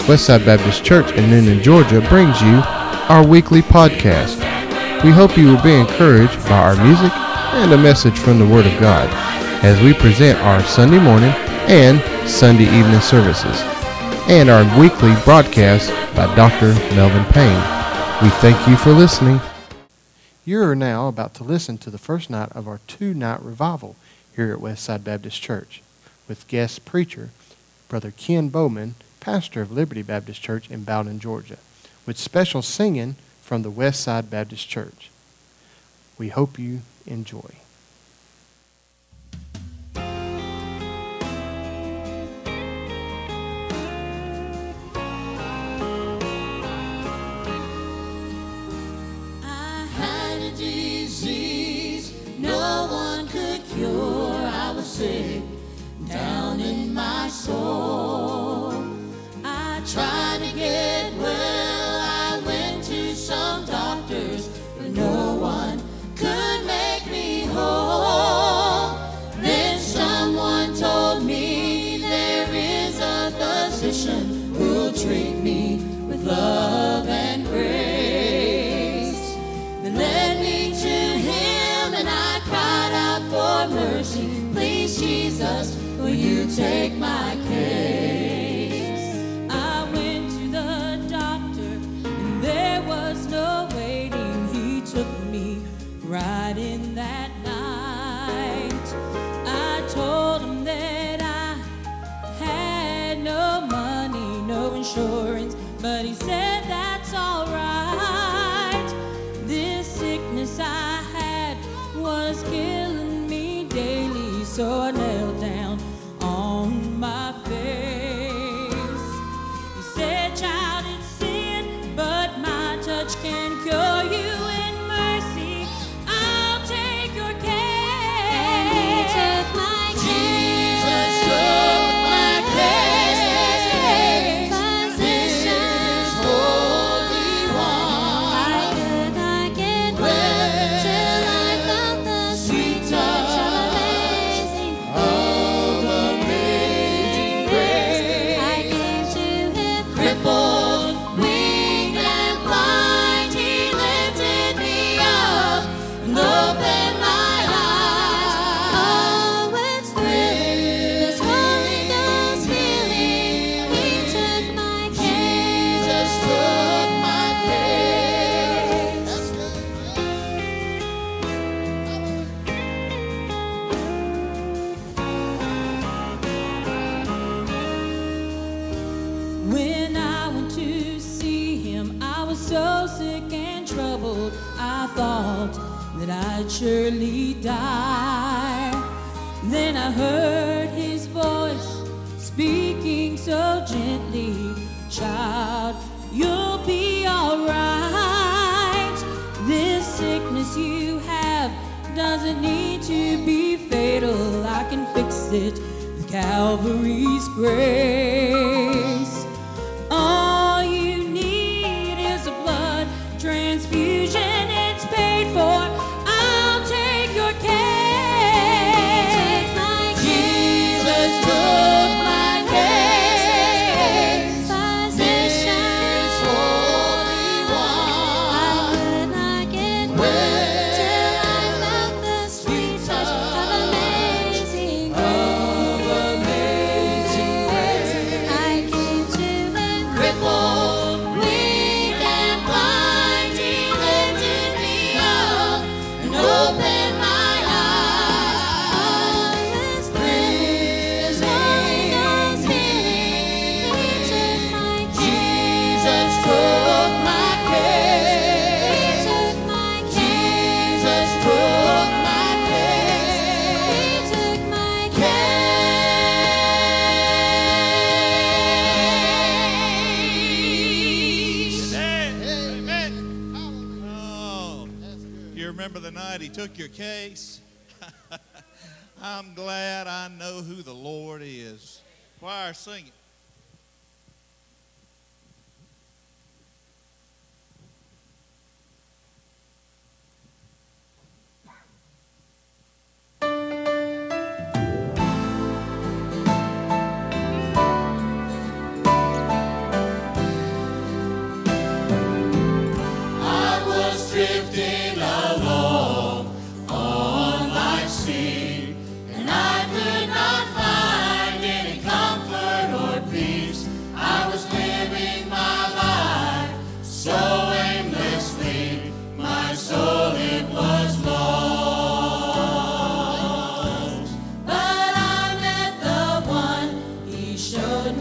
Westside Baptist Church in Noonan, Georgia brings you our weekly podcast. We hope you will be encouraged by our music and a message from the Word of God as we present our Sunday morning and Sunday evening services and our weekly broadcast by Dr. Melvin Payne. We thank you for listening. You are now about to listen to the first night of our two-night revival here at Westside Baptist Church with guest preacher, Brother Ken Bowman, pastor of Liberty Baptist Church in Bowden, Georgia, with special singing from the Westside Baptist Church. We hope you enjoy. I had a disease no one could cure. I was sick down in my soul. I tried to get well. I went to some doctors, but no one could make me whole. Then someone told me there is a physician who'll treat me with love and grace. They led me to him and I cried out for mercy. Please, Jesus, will you take my case? I went to the doctor and there was no waiting. He took me right in that night. I told him that I had no money, no insurance, but he said that's all right. This sickness I had was killing me daily, so I knelt down on my face. He said, child, it's sin, but my touch can cure you in mercy. I'll take your case. And he took my case. Jesus took my case. Physician's Holy One. I could not get well till I felt the sweet touch of amazing grace. I came to him crippled, weak, and blind. He lifted me up and opened my eyes. Oh, it's through this Holy Ghost healing. He took my case. Jesus took my case. When I went to see him, I was so sick and troubled. I thought that I'd surely die. Then I heard his voice speaking so gently, child, you'll be all right. This sickness you have doesn't need to be fatal. I can fix it with Calvary's grace. All you need is a blood transfusion. It's paid for. I'll take your case. Jesus took my case. Physician's Holy One. I could not get well till I felt the sweet touch of amazing grace. I came to him crippled, weak, and blind. He lifted me up and opened my eyes. Through his Holy Ghost healing, he took my case. Jesus took my case. He took my case. Jesus took my case. He took my case. Amen. Oh, you remember the night he took your case? I'm glad I know who the Lord is. Choir, sing it.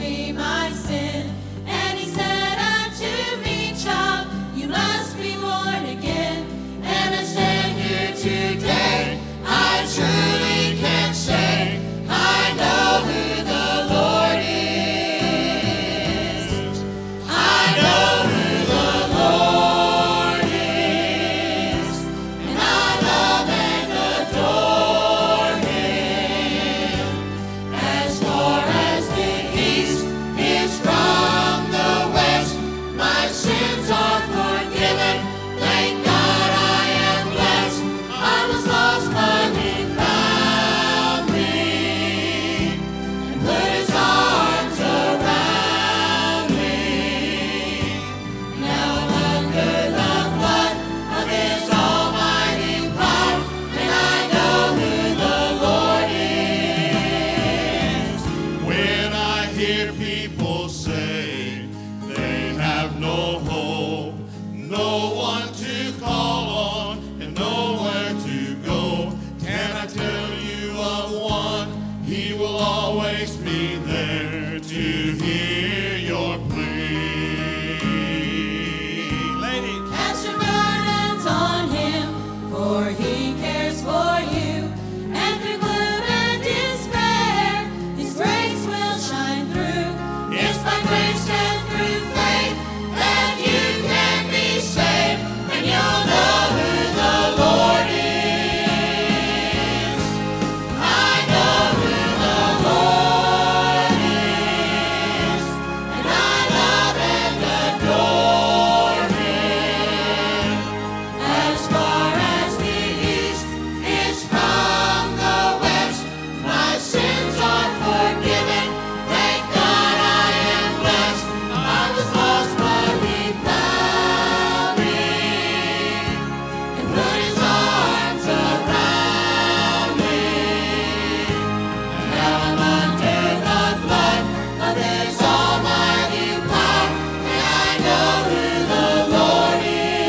me my sin. And he said unto me, child, you must be born again. And I stand here today, I truly can say, I know who the Lord is. I know who the Lord is. And I love and adore him. As far as the east is from the west, my sins are forgiven. Thank God I am blessed. I was lost, but he found me and put his arms around me. Now I'm under the blood of his almighty power, and I know who the Lord is. When I hear people say they have no hope, no one to call on, and nowhere to go, can I tell you of one? He will always be there to hear your plea. Ladies. Cast your burdens on him, for he cares for you. And through gloom and despair, his grace will shine through. It's by grace and through faith that you can be saved, and you'll know who the Lord is. I know who the Lord is, and I love and adore him. As far as the east is from the west, my sins are forgiven. Thank God I am blessed. I was lost, but he found me and put his arms around me. Now I'm under the blood of his almighty power, and I know who the Lord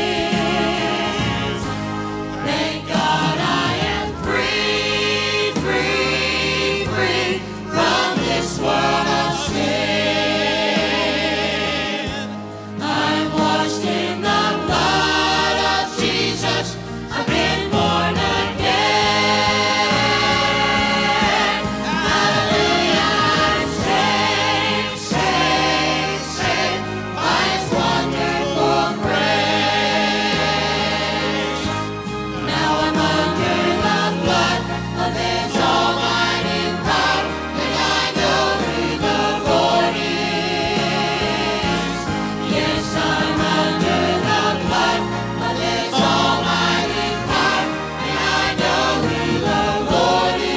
is. Thank God I am free, free, free from this world of sin. I'm washed in the blood of Jesus. I've been born again. Hallelujah, I'm saved, saved, saved by his wonderful grace. Now I'm under the blood of his almighty power, and I know who the Lord is. Yes, I'm under the blood of his almighty power, and I know who the Lord is.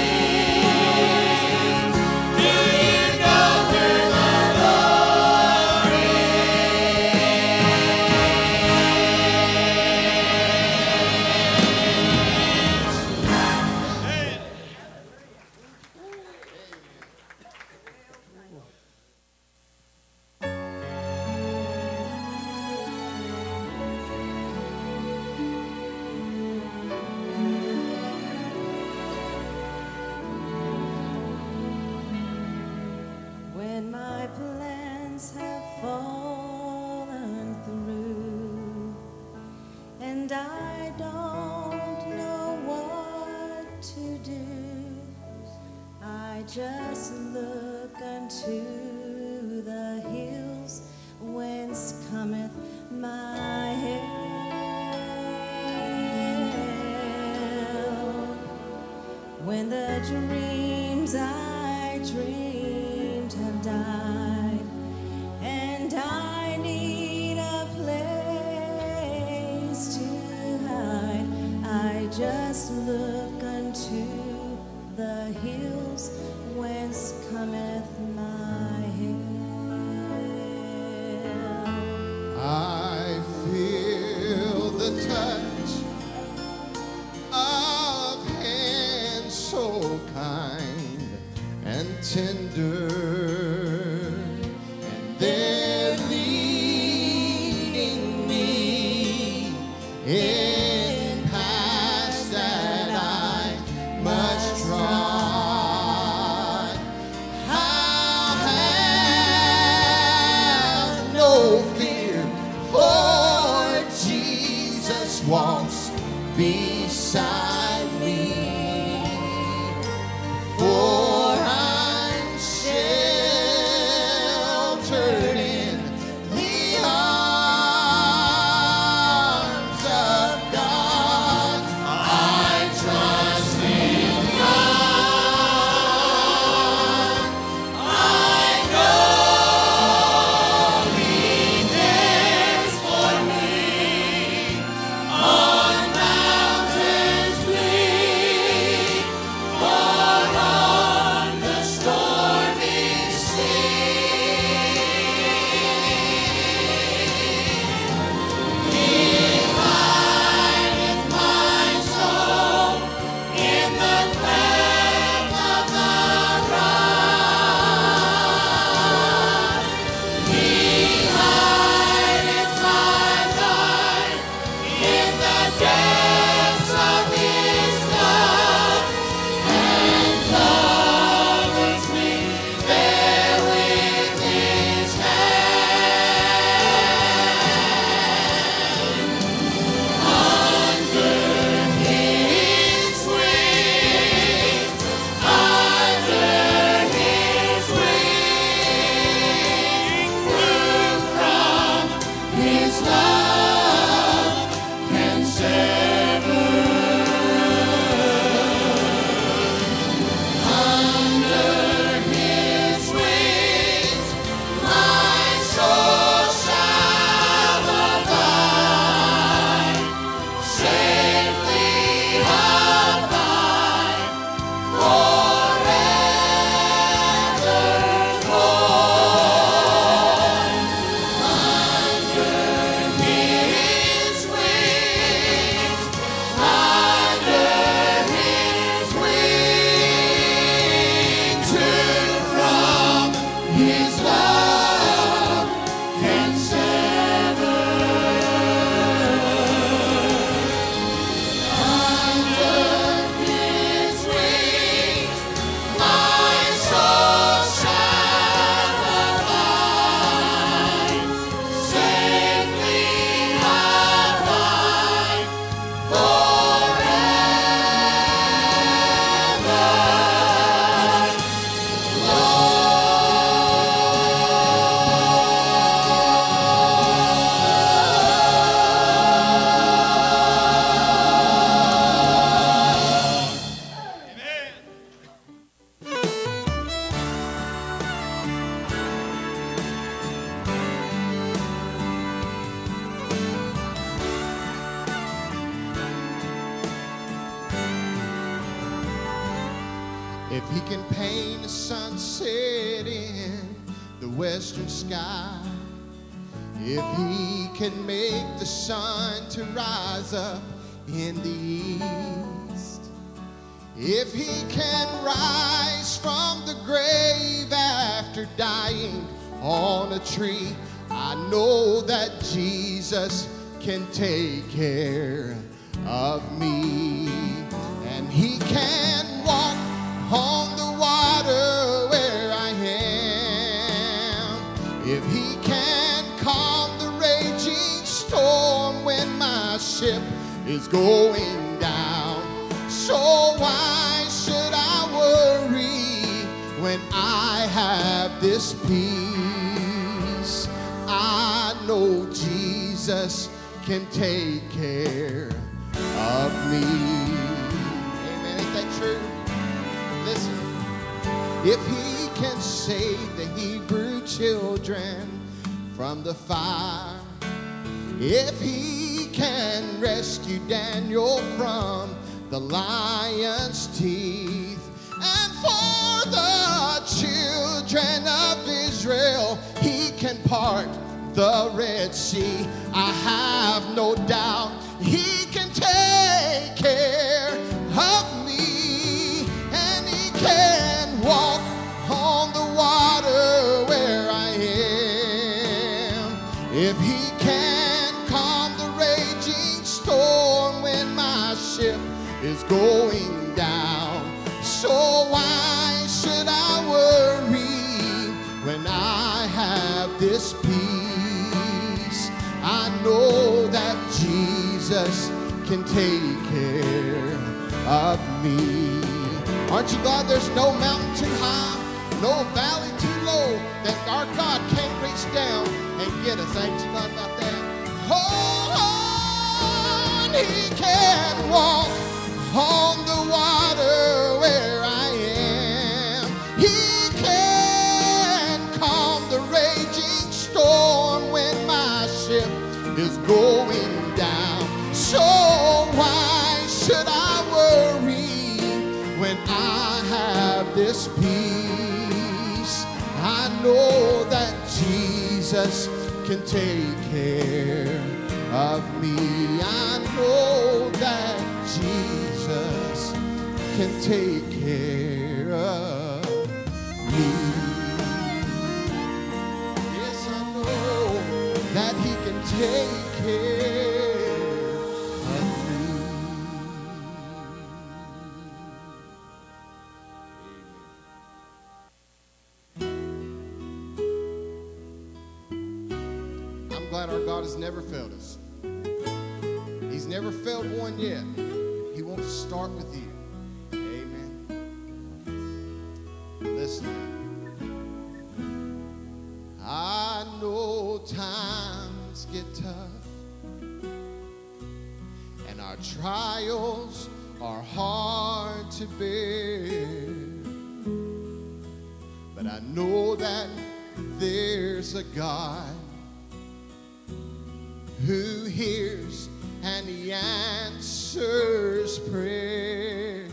Do you know who the Lord is? When my plans have fallen through and I don't know what to do, I just look unto the hills whence cometh my help. When the dreams I dreamed have died, and I need a place to hide, I just look unto the hills whence cometh my help. I feel the touch of hands so kind and tender. If he can paint a sunset in the western sky, if he can make the sun to rise up in the east, if he can rise from the grave after dying on a tree, I know that Jesus can take care of me. And he can walk on the water where I am. If he can calm the raging storm when my ship is going down, so why should I worry when I have this peace? I know Jesus can take care of me. Amen. Ain't that true? Listen. If he can save the Hebrew children from the fire, if he can rescue Daniel from the lion's teeth, and for the children of Israel, he can part the Red Sea, I have no doubt he can take care of me. And he can walk on the water where I am. If he can calm the raging storm when my ship is going down, so why should I worry when I have this peace? I know that Jesus can take care of me. Aren't you glad there's no mountain too high, no valley too low that our God can't reach down and get us? Ain't you glad about that? Oh, he can walk on the water where I am. He can calm the raging storm when my ship is going down. So why should I worry when I have this peace? I know that Jesus can take care of me. I know that Jesus can take care of me. Yes, I know that he can take care of me. I'm glad our God has never failed us. He's never failed one yet. He wants to start with you. Amen. Listen. I know times get tough, and our trials are hard to bear. But I know that there's a God who hears and he answers prayer.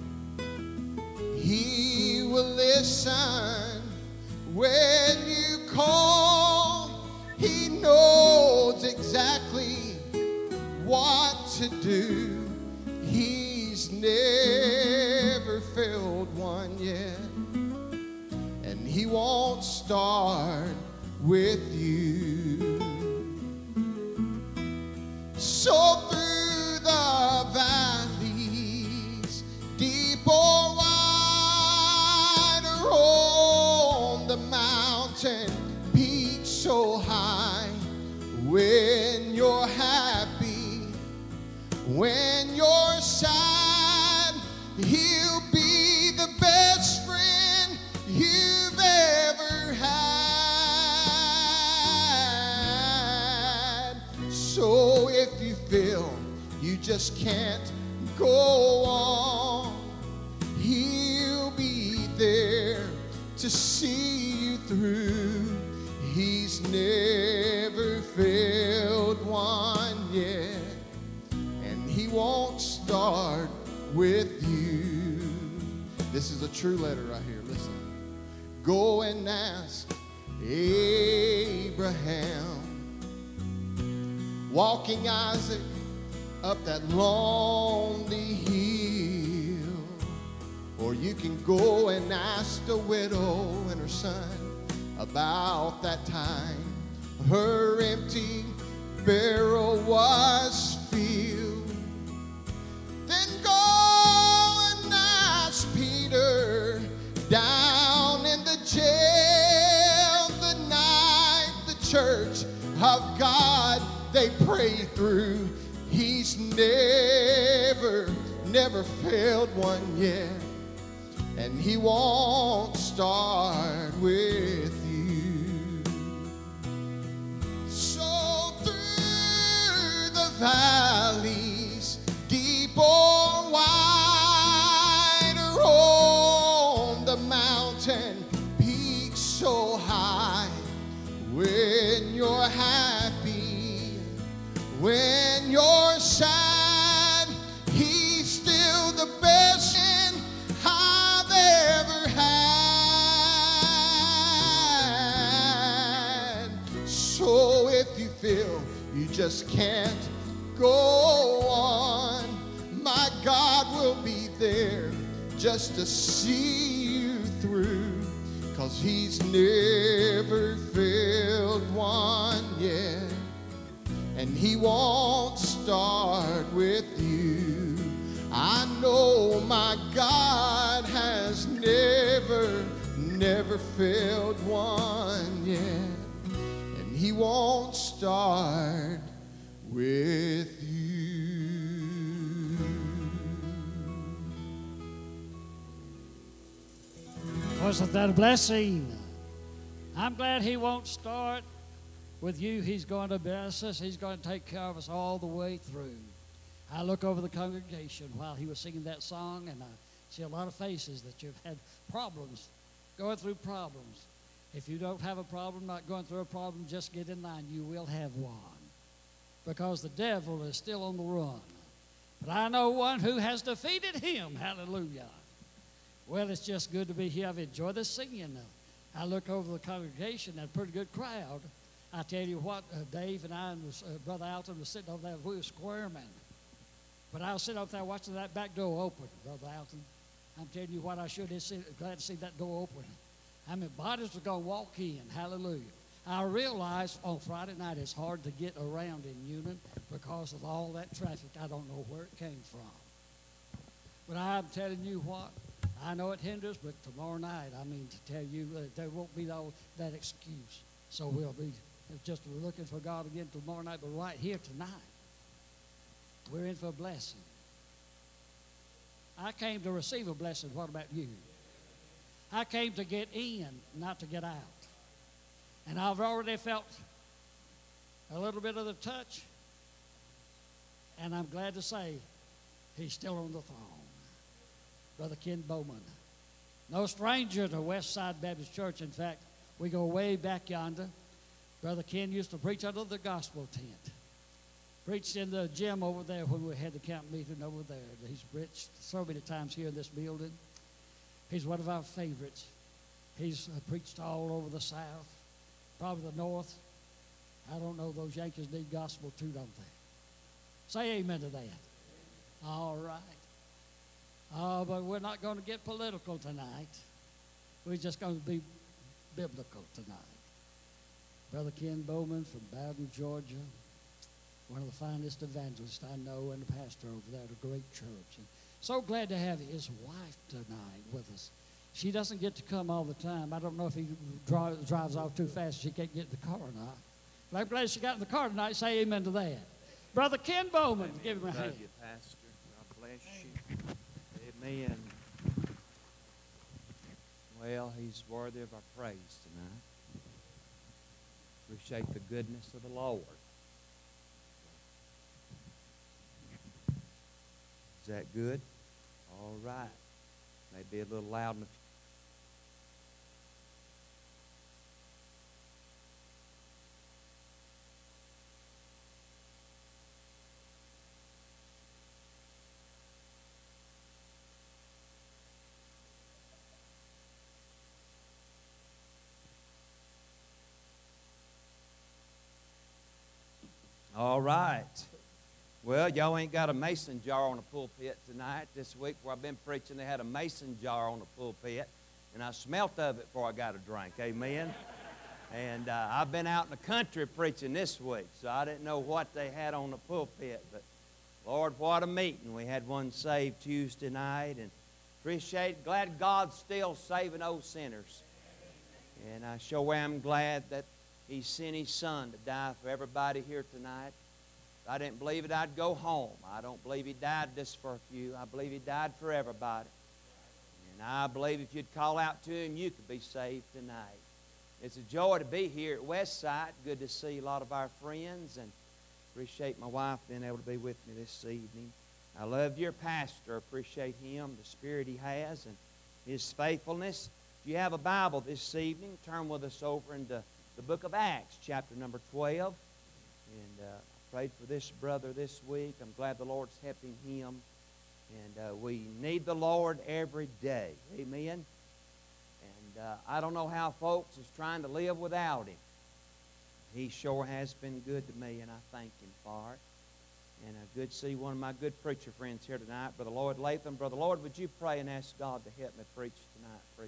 He will listen when you call. He knows exactly what to do. He's never failed one yet, and he won't start with you. So through the valleys, deep or wide, or on the mountain peak so high, when you're happy, when you're sad, he'll be the best friend you've ever had. So if you feel you just can't go on, he'll be there to see you through. He's never failed one yet, and he won't start with you. This is a true letter right here. Listen. Go and ask Abraham, walking Isaac up that lonely hill. Or you can go and ask the widow and her son about that time her empty barrel was filled. Then go and ask Peter down in the jail the night the church of God they prayed through. He's never failed one yet, and he won't start with you. So through the valleys, deep or wide, or on the mountain peaks so high, when you're happy, when you're sad, he's still the best friend I've ever had. So if you feel you just can't go on, my God will be there just to see you through, 'cause he's never failed one yet, and he won't start with you. I know my God has never failed one yet, and he won't start with you. Wasn't that a blessing? I'm glad he won't start with you. He's going to bless us. He's going to take care of us all the way through. I look over the congregation while he was singing that song, and I see a lot of faces that you've had problems, going through problems. If you don't have a problem, not going through a problem, just get in line. You will have one, because the devil is still on the run. But I know one who has defeated him. Hallelujah. Well, it's just good to be here. I've enjoyed the singing. I look over the congregation, a pretty good crowd. I tell you what, Dave and I and Brother Alton was sitting over there. We were squirming. But I was sitting up there watching that back door open, Brother Alton. I'm telling you what, I sure did glad to see that door open. I mean, bodies were going to walk in. Hallelujah. I realized on Friday night it's hard to get around in Union because of all that traffic. I don't know where it came from. But I'm telling you what, I know it hinders, but tomorrow night, I mean, to tell you, there won't be all that excuse. So we'll be just looking for God again tomorrow night, but right here tonight, we're in for a blessing. I came to receive a blessing. What about you? I came to get in, not to get out. And I've already felt a little bit of the touch, and I'm glad to say he's still on the throne. Brother Ken Bowman. No stranger to Westside Baptist Church. In fact, we go way back yonder. Brother Ken used to preach under the gospel tent. Preached in the gym over there when we had the camp meeting over there. He's preached so many times here in this building. He's one of our favorites. He's preached all over the South, probably the North. I don't know, those Yankees need gospel too, don't they? Say amen to that. All right. But we're not going to get political tonight. We're just going to be biblical tonight. Brother Ken Bowman from Bowden, Georgia, one of the finest evangelists I know, and a pastor over there at a great church. And so glad to have his wife tonight with us. She doesn't get to come all the time. I don't know if he drives off too fast, she can't get in the car or not. But I'm glad she got in the car tonight. Say amen to that. Brother Ken Bowman, give him a hand. Love you, Pastor. God bless you. Amen. Well, he's worthy of our praise tonight. Appreciate the goodness of the Lord. Is that good? All right. Maybe a little loud in the All right. Well, y'all ain't got a mason jar on the pulpit tonight. This week where I've been preaching, they had a mason jar on the pulpit, and I smelt of it before I got a drink. Amen. And I've been out in the country preaching this week, so I didn't know what they had on the pulpit. But, Lord, what a meeting. We had one saved Tuesday night, and appreciate, glad God's still saving old sinners. And I sure am glad that He sent His Son to die for everybody here tonight. If I didn't believe it, I'd go home. I don't believe He died just for a few. I believe He died for everybody. And I believe if you'd call out to Him, you could be saved tonight. It's a joy to be here at Westside. Good to see a lot of our friends, and appreciate my wife being able to be with me this evening. I love your pastor. Appreciate him, the spirit he has, and his faithfulness. If you have a Bible this evening, turn with us over into the book of Acts, chapter number 12. And I prayed for this brother this week. I'm glad the Lord's helping him. And we need the Lord every day. Amen. And I don't know how folks is trying to live without Him. He sure has been good to me, and I thank Him for it. And good to see one of my good preacher friends here tonight, Brother Lloyd Latham. Brother Lloyd, would you pray and ask God to help me preach tonight, preacher?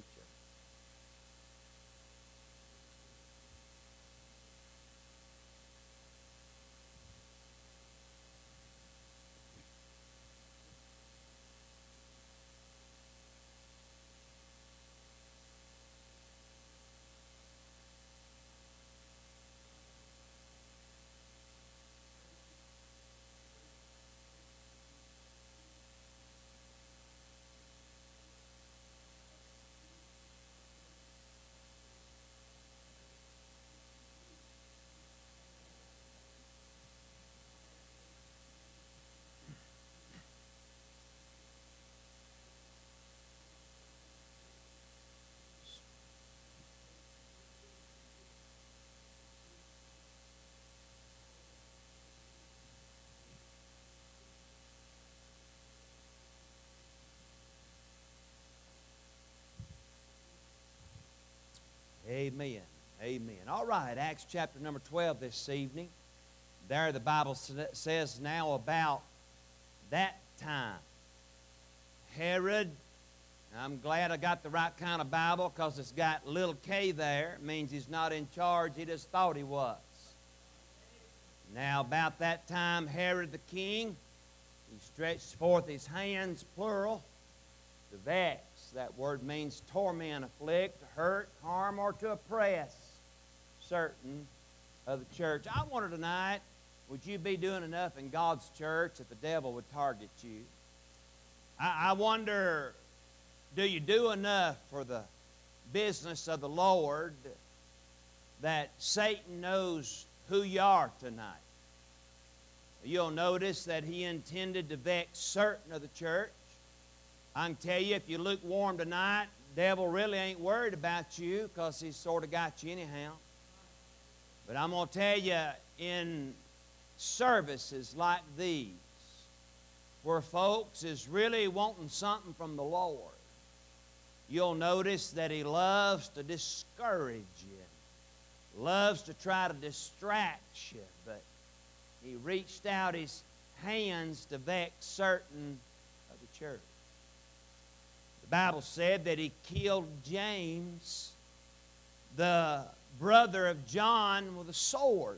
Amen. Amen. All right, Acts chapter number 12 this evening. There the Bible says now about that time. Herod, I'm glad I got the right kind of Bible because it's got little K there. It means he's not in charge. He just thought he was. Now about that time, Herod the king, he stretched forth his hands, plural, to vex. That word means torment, afflict, hurt, harm, or to oppress certain of the church. I wonder tonight, would you be doing enough in God's church that the devil would target you? I wonder, do you do enough for the business of the Lord that Satan knows who you are tonight? You'll notice that he intended to vex certain of the church. I can tell you, if you're lukewarm tonight, the devil really ain't worried about you because he's sort of got you anyhow. But I'm going to tell you, in services like these, where folks is really wanting something from the Lord, you'll notice that he loves to discourage you, loves to try to distract you, but he reached out his hands to vex certain of the church. The Bible said that he killed James, the brother of John, with a sword.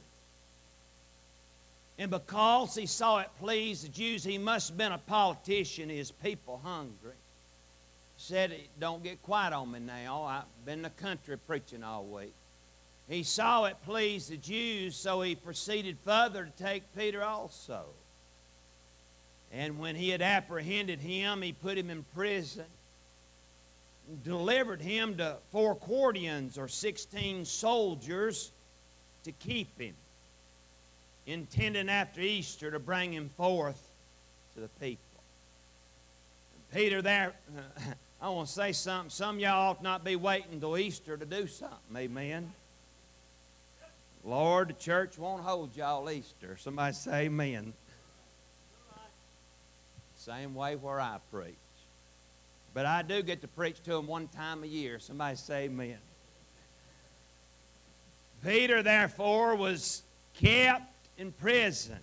And because he saw it please the Jews, he must have been a politician, his people hungry. He said, don't get quiet on me now. I've been in the country preaching all week. He saw it please the Jews, so he proceeded further to take Peter also. And when he had apprehended him, he put him in prison, delivered him to 4 Quaternions, or 16 soldiers, to keep him, intending after Easter to bring him forth to the people. And Peter there, I want to say something. Some of y'all ought not be waiting until Easter to do something. Amen. Lord, the church won't hold y'all Easter. Somebody say amen. Same way where I preach. But I do get to preach to them one time a year. Somebody say amen. Peter, therefore, was kept in prison.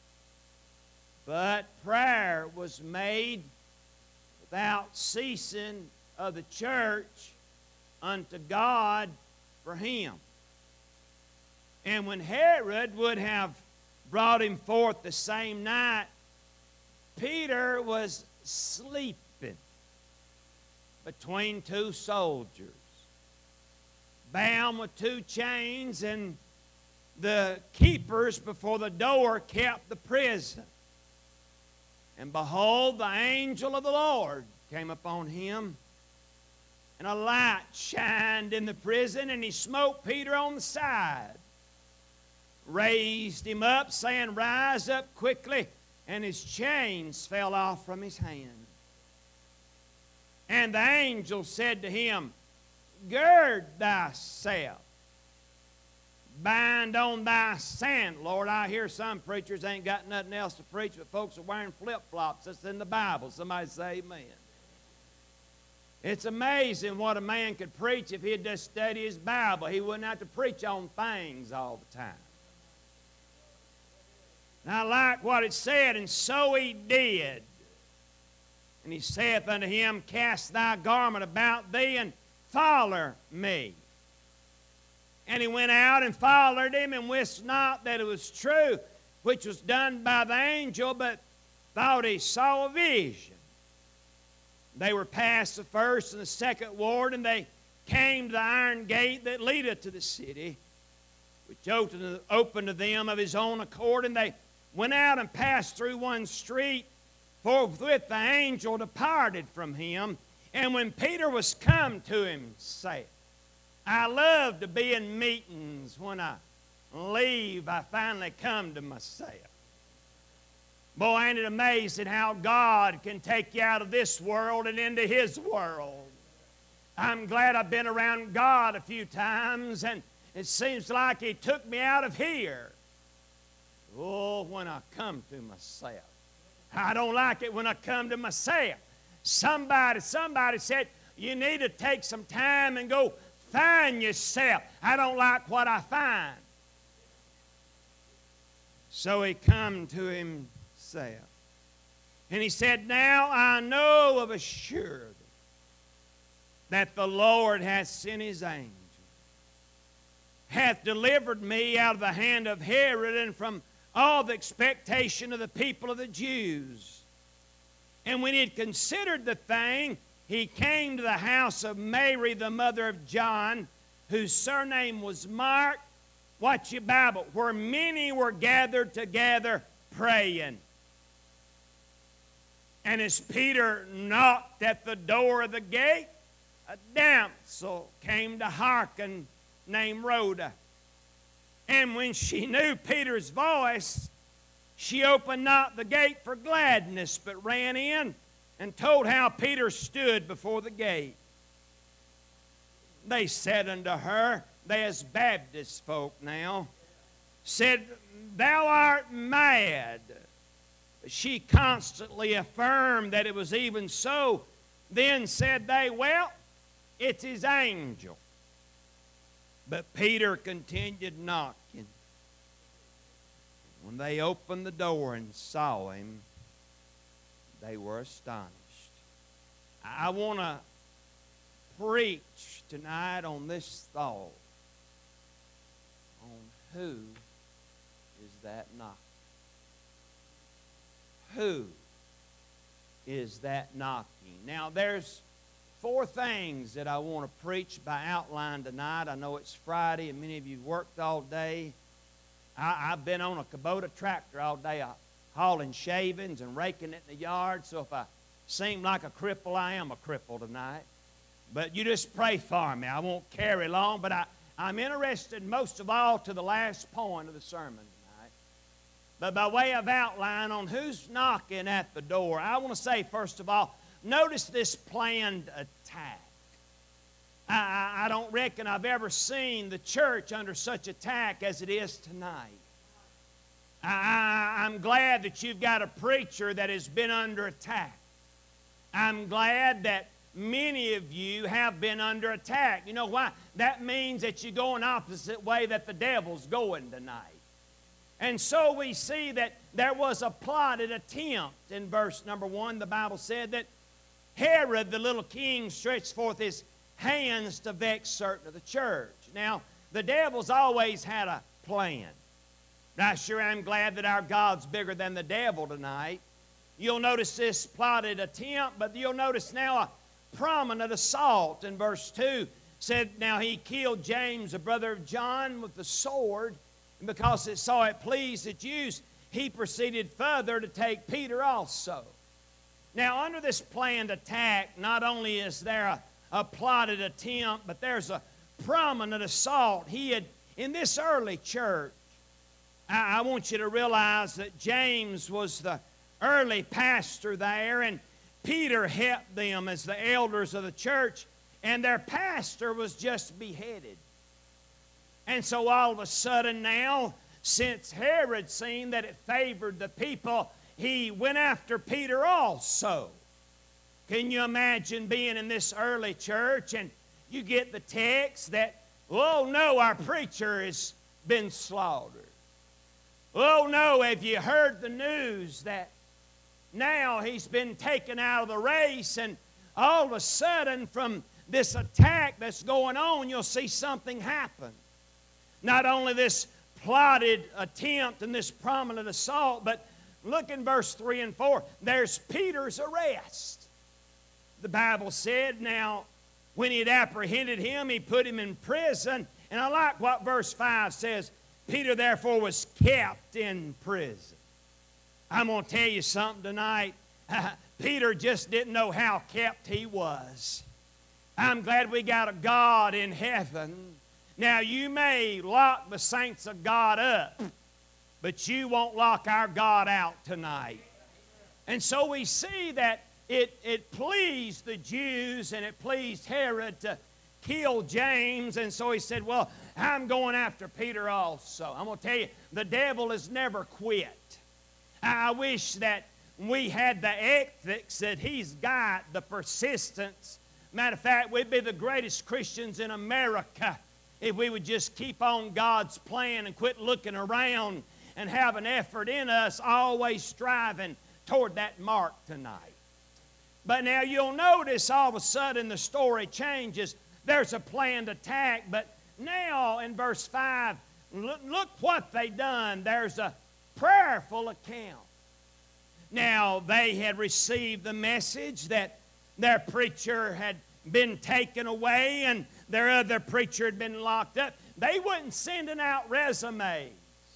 But prayer was made without ceasing of the church unto God for him. And when Herod would have brought him forth the same night, Peter was sleeping between two soldiers, bound with two chains, and the keepers before the door kept the prison. And behold, the angel of the Lord came upon him, and a light shined in the prison, and he smote Peter on the side, raised him up, saying, Rise up quickly, and his chains fell off from his hand. And the angel said to him, Gird thyself, bind on thy sandal. Lord, I hear some preachers ain't got nothing else to preach, but folks are wearing flip-flops. That's in the Bible. Somebody say amen. It's amazing what a man could preach if he'd just study his Bible. He wouldn't have to preach on things all the time. And I like what it said, and so he did. And he saith unto him, Cast thy garment about thee, and follow me. And he went out and followed him, and wist not that it was true, which was done by the angel, but thought he saw a vision. They were past the first and the second ward, and they came to the iron gate that leadeth to the city, which opened to them of his own accord, and they went out and passed through one street. Forthwith the angel departed from him, and when Peter was come to him, said, I love to be in meetings. When I leave, I finally come to myself. Boy, ain't it amazing how God can take you out of this world and into His world. I'm glad I've been around God a few times, and it seems like He took me out of here. Oh, when I come to myself. I don't like it when I come to myself. Somebody said, you need to take some time and go find yourself. I don't like what I find. So he come to himself. And he said, Now I know of a surety that the Lord hath sent his angel, hath delivered me out of the hand of Herod and from all the expectation of the people of the Jews. And when he had considered the thing, he came to the house of Mary, the mother of John, whose surname was Mark. Watch your Bible. Where many were gathered together praying. And as Peter knocked at the door of the gate, a damsel came to hearken named Rhoda. And when she knew Peter's voice, she opened not the gate for gladness, but ran in and told how Peter stood before the gate. They said unto her, they as Baptist folk now, said, Thou art mad. She constantly affirmed that it was even so. Then said they, Well, it's his angel. But Peter continued knocking. When they opened the door and saw him, they were astonished. I want to preach tonight on this thought. On who is that knocking? Who is that knocking? Now, there's 4 things that I want to preach by outline tonight. I know it's Friday and many of you worked all day. I've been on a Kubota tractor all day hauling shavings and raking it in the yard. So if I seem like a cripple, I am a cripple tonight. But you just pray for me. I won't carry long, but I'm interested most of all to the last point of the sermon tonight. But by way of outline on who's knocking at the door, I want to say first of all, notice this planned attack. I don't reckon I've ever seen the church under such attack as it is tonight. I'm glad that you've got a preacher that has been under attack. I'm glad that many of you have been under attack. You know why? That means that you go an opposite way that the devil's going tonight. And so we see that there was a plotted attempt. In verse number 1, the Bible said that Herod, the little king, stretched forth his hands to vex certain of the church. Now, the devil's always had a plan. I sure am glad that our God's bigger than the devil tonight. You'll notice this plotted attempt, but you'll notice now a prominent assault. In verse 2 said, now he killed James, the brother of John, with the sword, and because it saw it pleased the Jews, he proceeded further to take Peter also. Now, under this planned attack, not only is there a plotted attempt, but there's a prominent assault. He had, in this early church, I want you to realize that James was the early pastor there, and Peter helped them as the elders of the church, and their pastor was just beheaded. And so all of a sudden now, since Herod seen that it favored the people, he went after Peter also. Can you imagine being in this early church and you get the text that, oh no, our preacher has been slaughtered. Oh no, have you heard the news that now he's been taken out of the race, and all of a sudden from this attack that's going on, you'll see something happen. Not only this plotted attempt and this prominent assault, but look in verse 3 and 4. There's Peter's arrest. The Bible said, now, when he had apprehended him, he put him in prison. And I like what verse 5 says. Peter, therefore, was kept in prison. I'm going to tell you something tonight. Peter just didn't know how kept he was. I'm glad we got a God in heaven. Now, you may lock the saints of God up, but you won't lock our God out tonight. And so we see that it pleased the Jews and it pleased Herod to kill James. And so he said, well, I'm going after Peter also. I'm going to tell you, the devil has never quit. I wish that we had the ethics that he's got, the persistence. Matter of fact, we'd be the greatest Christians in America if we would just keep on God's plan and quit looking around and have an effort in us, always striving toward that mark tonight. But now you'll notice all of a sudden the story changes. There's a planned attack, but now in verse 5, look what they done. There's a prayerful account. Now, they had received the message that their preacher had been taken away and their other preacher had been locked up. They wasn't sending out resumes.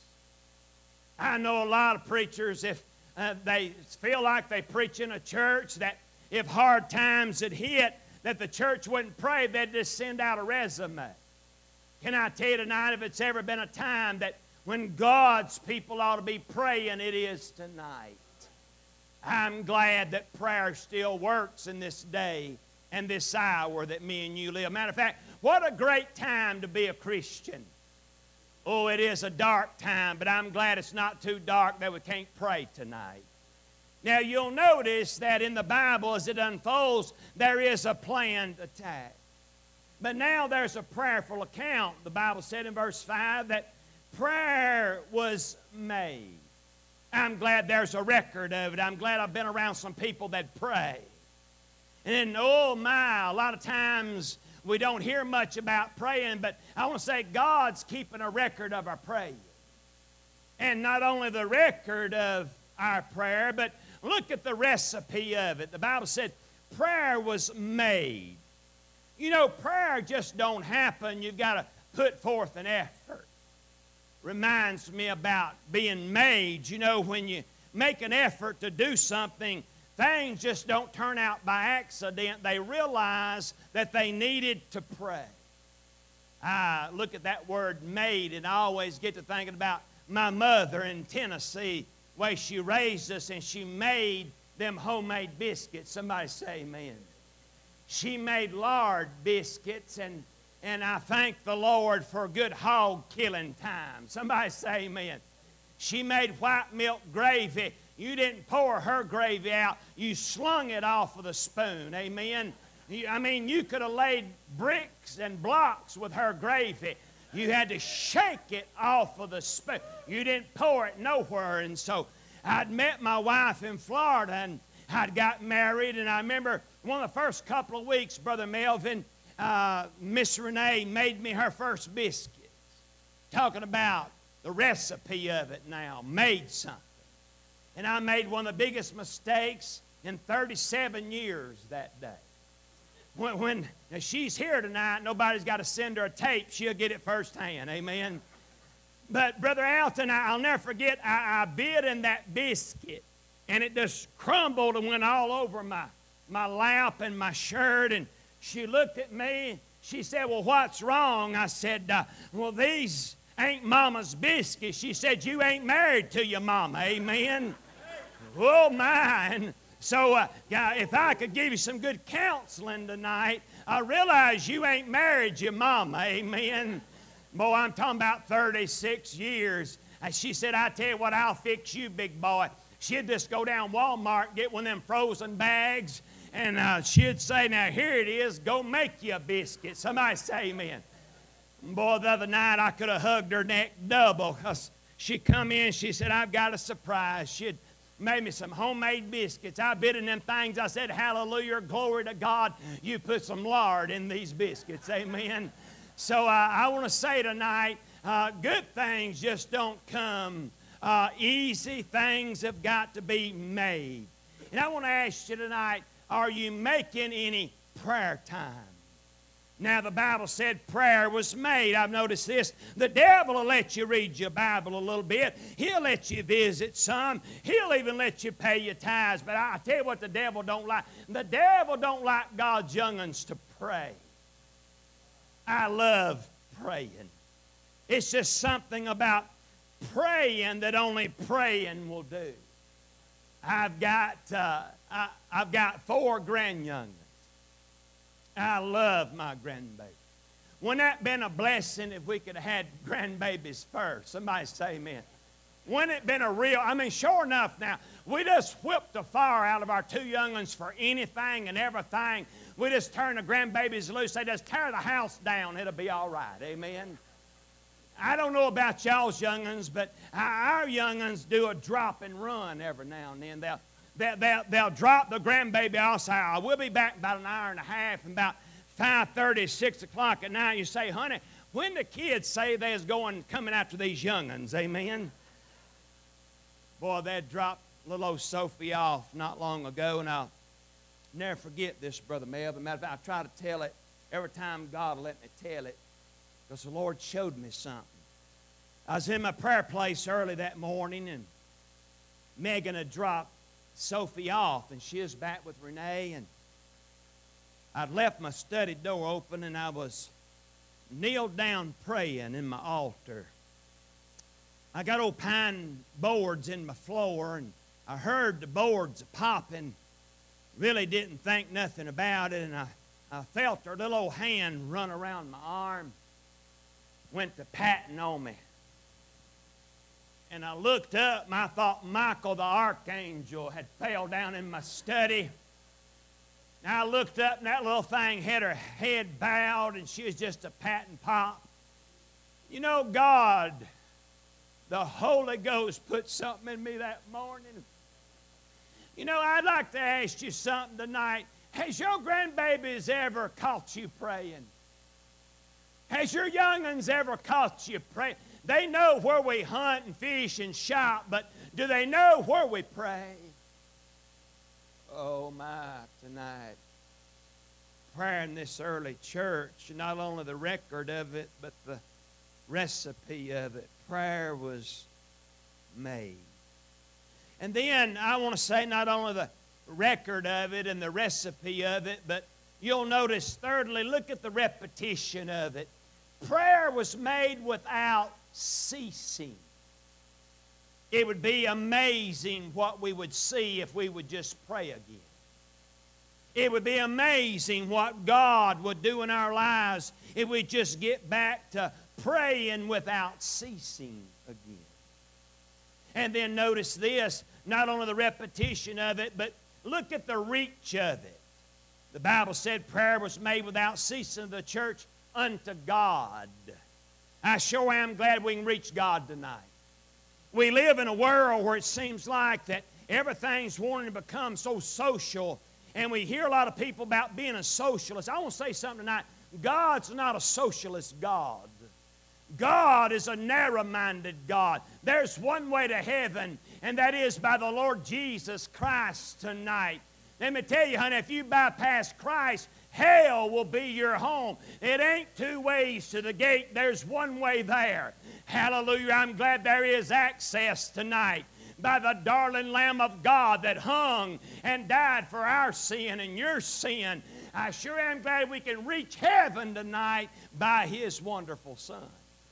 I know a lot of preachers, if they feel like they preach in a church, that if hard times had hit, that the church wouldn't pray, they'd just send out a resume. Can I tell you tonight, if it's ever been a time that when God's people ought to be praying, it is tonight. I'm glad that prayer still works in this day and this hour that me and you live. Matter of fact, what a great time to be a Christian. Oh, it is a dark time, but I'm glad it's not too dark that we can't pray tonight. Now, you'll notice that in the Bible, as it unfolds, there is a planned attack. But now there's a prayerful account. The Bible said in verse 5 that prayer was made. I'm glad there's a record of it. I'm glad I've been around some people that pray. And then, oh my, a lot of times we don't hear much about praying, but I want to say God's keeping a record of our praying. And not only the record of our prayer, but look at the recipe of it. The Bible said prayer was made. You know, prayer just don't happen. You've got to put forth an effort. Reminds me about being made. You know, when you make an effort to do something, things just don't turn out by accident. They realize that they needed to pray. I look at that word made, and I always get to thinking about my mother in Tennessee, the way she raised us, and she made them homemade biscuits. Somebody say amen. She made lard biscuits, and I thank the Lord for a good hog killing time. Somebody say amen. She made white milk gravy. You didn't pour her gravy out. You slung it off with a spoon. Amen. I mean, you could have laid bricks and blocks with her gravy. You had to shake it off of the spoon. You didn't pour it nowhere. And so I'd met my wife in Florida, and I'd got married, and I remember one of the first couple of weeks, Brother Melvin, Miss Renee made me her first biscuits. Talking about the recipe of it now, made something. And I made one of the biggest mistakes in 37 years that day. When now she's here tonight, nobody's got to send her a tape. She'll get it firsthand. Amen. But Brother Alton, I'll never forget, I bit in that biscuit, and it just crumbled and went all over my lap and my shirt. And she looked at me. She said, "Well, what's wrong?" I said, "Well, these ain't Mama's biscuits." She said, "You ain't married to your mama." Amen. Oh, man. So if I could give you some good counseling tonight, I realize you ain't married your mama. Amen. Boy, I'm talking about 36 years. And she said, "I tell you what, I'll fix you, big boy." She'd just go down Walmart, get one of them frozen bags, and she'd say, "Now, here it is. Go make you a biscuit." Somebody say amen. Boy, the other night I could have hugged her neck double, because she come in, she said, "I've got a surprise." She'd made me some homemade biscuits. I bit in them things. I said, "Hallelujah, glory to God. You put some lard in these biscuits." Amen. So I want to say tonight, good things just don't come easy. Things have got to be made. And I want to ask you tonight, are you making any prayer time? Now, the Bible said prayer was made. I've noticed this. The devil will let you read your Bible a little bit. He'll let you visit some. He'll even let you pay your tithes. But I tell you what the devil don't like. The devil don't like God's young'uns to pray. I love praying. It's just something about praying that only praying will do. I've got 4 grandyoung'uns. I love my grandbaby. Wouldn't that been a blessing if we could have had grandbabies first? Somebody say amen. Wouldn't it been a real, sure enough now, we just whipped the fire out of our 2 young'uns for anything and everything. We just turn the grandbabies loose. They just tear the house down. It'll be all right. Amen. I don't know about y'all's young'uns, but our young'uns do a drop and run every now and then. They'll drop the grandbaby off. Say, "I will be back about an hour and a half," and about 5:30, 6 o'clock at night, you say, "Honey, when the kids say they is coming after these young'uns," amen. Boy, they dropped little old Sophie off not long ago, and I'll never forget this, Brother Melvin. Matter of fact, I try to tell it every time God will let me tell it, because the Lord showed me something. I was in my prayer place early that morning, and Megan had dropped Sophie off, and she was back with Renee, and I'd left my study door open, and I was kneeled down praying in my altar. I got old pine boards in my floor, and I heard the boards popping. Really didn't think nothing about it, and I felt her little old hand run around my arm, went to patting on me. And I looked up, and I thought Michael the archangel had fell down in my study. And I looked up, and that little thing had her head bowed, and she was just a pat and pop. You know, God, the Holy Ghost, put something in me that morning. You know, I'd like to ask you something tonight. Has your grandbabies ever caught you praying? Has your young'uns ever caught you praying? They know where we hunt and fish and shop, but do they know where we pray? Oh, my, tonight. Prayer in this early church, not only the record of it, but the recipe of it. Prayer was made. And then I want to say not only the record of it and the recipe of it, but you'll notice, thirdly, look at the repetition of it. Prayer was made without ceasing. It would be amazing what we would see if we would just pray again. It would be amazing what God would do in our lives if we just get back to praying without ceasing again. And then notice this, not only the repetition of it, but look at the reach of it. The Bible said prayer was made without ceasing of the church unto God. I sure am glad we can reach God tonight. We live in a world where it seems like that everything's wanting to become so social, and we hear a lot of people about being a socialist. I want to say something tonight. God's not a socialist God. God is a narrow-minded God. There's one way to heaven, and that is by the Lord Jesus Christ tonight. Let me tell you, honey, if you bypass Christ, hell will be your home. It ain't two ways to the gate. There's one way there. Hallelujah. I'm glad there is access tonight by the darling Lamb of God that hung and died for our sin and your sin. I sure am glad we can reach heaven tonight by His wonderful Son.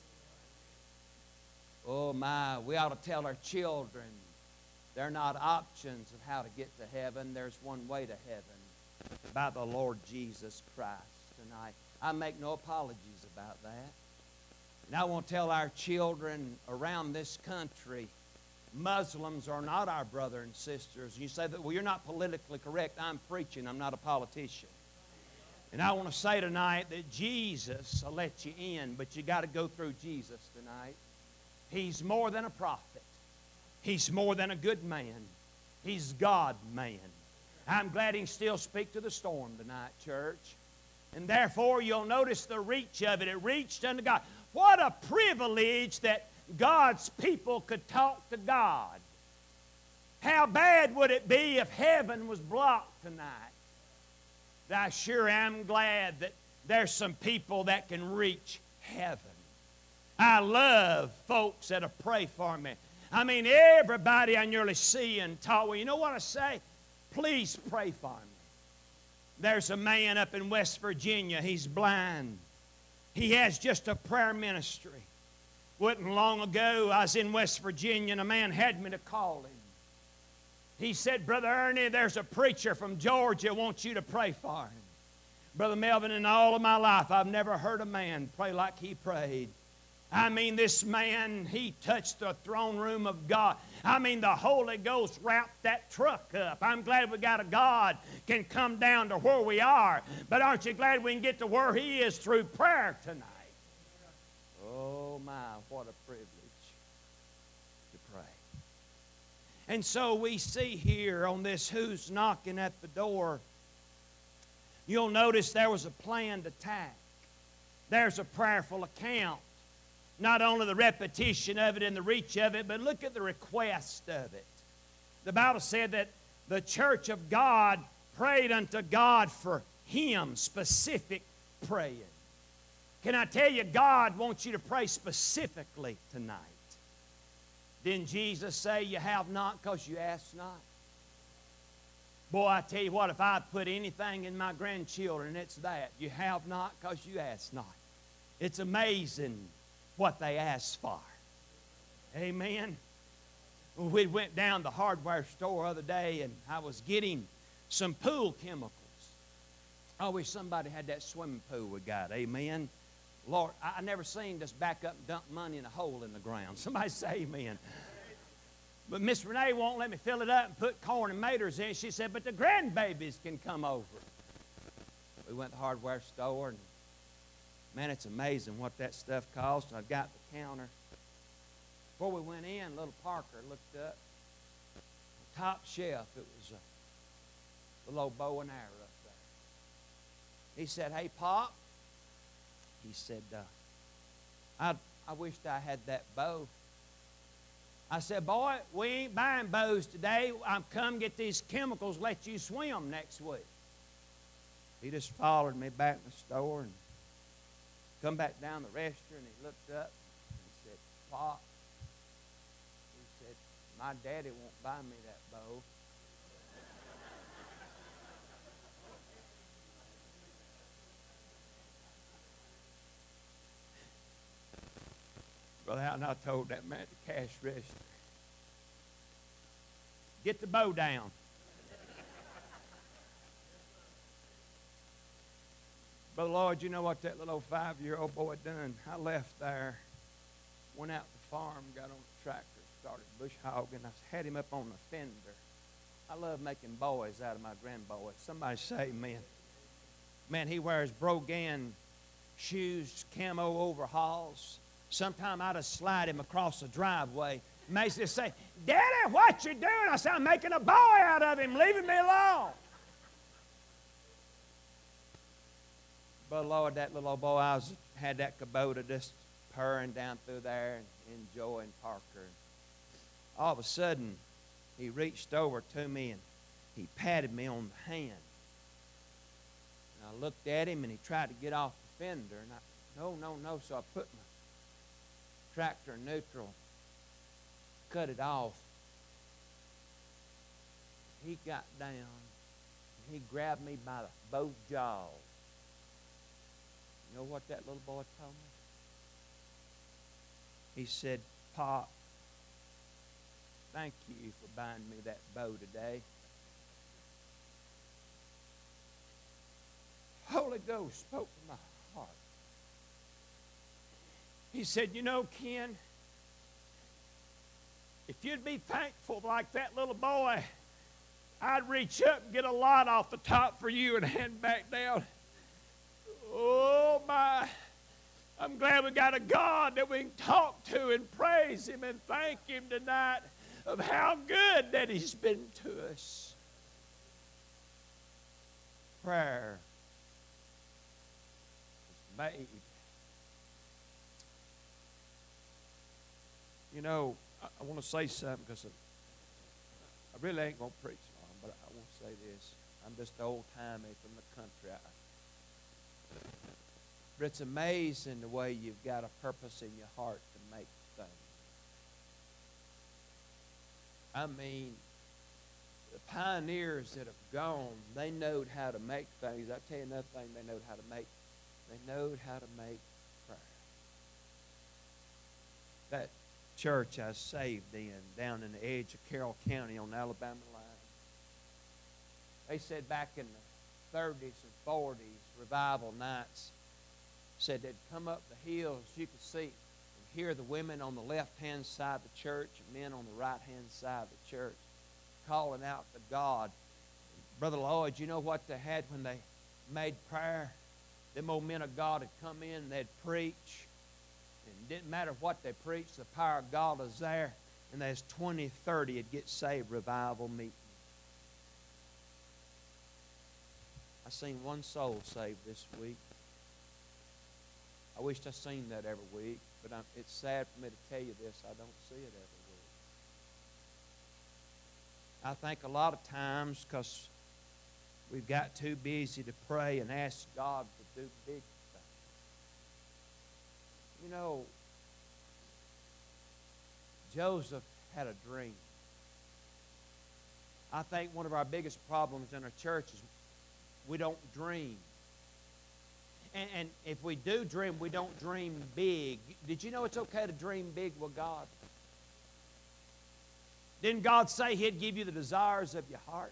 Oh my, we ought to tell our children they're not options of how to get to heaven. There's one way to heaven, by the Lord Jesus Christ tonight. I make no apologies about that. And I want to tell our children around this country, Muslims are not our brother and sisters. You say that, well, you're not politically correct. I'm preaching. I'm not a politician. And I want to say tonight that Jesus will let you in, but you got to go through Jesus tonight. He's more than a prophet. He's more than a good man. He's God-man. I'm glad He can still speak to the storm tonight, church. And therefore, you'll notice the reach of it. It reached unto God. What a privilege that God's people could talk to God. How bad would it be if heaven was blocked tonight? I sure am glad that there's some people that can reach heaven. I love folks that'll pray for me. I mean, everybody I nearly see and talk. Well, you know what I say? Please pray for me. There's a man up in West Virginia. He's blind. He has just a prayer ministry. Wasn't long ago, I was in West Virginia, and a man had me to call him. He said, Brother Ernie, there's a preacher from Georgia wants you to pray for him. Brother Melvin, in all of my life, I've never heard a man pray like he prayed. I mean, this man, he touched the throne room of God. I mean, the Holy Ghost wrapped that truck up. I'm glad we got a God can come down to where we are. But aren't you glad we can get to where He is through prayer tonight? Oh, my, what a privilege to pray. And so we see here on this Who's Knocking at the Door, you'll notice there was a planned attack. There's a prayerful account. Not only the repetition of it and the reach of it, but look at the request of it. The Bible said that the church of God prayed unto God for Him, specific praying. Can I tell you, God wants you to pray specifically tonight. Didn't Jesus say, you have not because you ask not? Boy, I tell you what, if I put anything in my grandchildren, it's that. You have not because you ask not. It's amazing what they asked for. Amen. We went down to the hardware store the other day, and I was getting some pool chemicals. I wish somebody had that swimming pool we got. Amen. Lord, I never seen just back up and dump money in a hole in the ground. Somebody say amen. But Miss Renee won't let me fill it up and put corn and maters in. She said, but the grandbabies can come over. We went to the hardware store, and man, it's amazing what that stuff costs. I've got the counter. Before we went in, little Parker looked up. Top shelf, it was a little old bow and arrow up there. He said, hey, Pop. He said, I wished I had that bow. I said, boy, we ain't buying bows today. I've come get these chemicals, let you swim next week. He just followed me back in the store and come back down the register, and he looked up and he said, Pop, he said, my daddy won't buy me that bow. Brother Houghton, I told that man at the cash register, get the bow down. Brother Lloyd, you know what that little 5-year-old boy done? I left there, went out to the farm, got on the tractor, started bush hogging. I had him up on the fender. I love making boys out of my grandboys. Somebody say amen. Man, he wears Brogan shoes, camo overalls. Sometime I'd have slide him across the driveway. Macy would say, Daddy, what you doing? I said, I'm making a boy out of him, leaving me alone. But Lord, that little old boy, had that Kubota just purring down through there and enjoying Parker. All of a sudden, he reached over to me and he patted me on the hand. And I looked at him and he tried to get off the fender. And no. So I put my tractor in neutral, cut it off. He got down and he grabbed me by both jaws. You know what that little boy told me? He said, Pop, thank you for buying me that bow today. Holy Ghost spoke to my heart. He said, you know, Ken, if you'd be thankful like that little boy, I'd reach up and get a lot off the top for you and hand back down. Oh, my. I'm glad we got a God that we can talk to and praise Him and thank Him tonight of how good that He's been to us. Prayer is made. You know, I want to say something because I really ain't going to preach long, but I want to say this. I'm just old-timey from the country. But it's amazing the way you've got a purpose in your heart to make things. I mean, the pioneers that have gone, they knowed how to make things. I tell you another thing they knowed how to make. They knowed how to make prayer. That church I was saved in down in the edge of Carroll County on the Alabama line. They said back in the 30s and 40s, revival nights, said they'd come up the hills, you could see and hear the women on the left-hand side of the church and men on the right-hand side of the church calling out to God. Brother Lloyd, you know what they had when they made prayer? Them old men of God had come in and they'd preach. And it didn't matter what they preached, the power of God was there. And there's 20, 30 would get saved, revival meeting. I seen one soul saved this week. I wished I seen that every week, but it's sad for me to tell you this. I don't see it every week. I think a lot of times because we've got too busy to pray and ask God to do big things. You know, Joseph had a dream. I think one of our biggest problems in our church is we don't dream. And if we do dream, we don't dream big. Did you know it's okay to dream big with God? Didn't God say He'd give you the desires of your heart?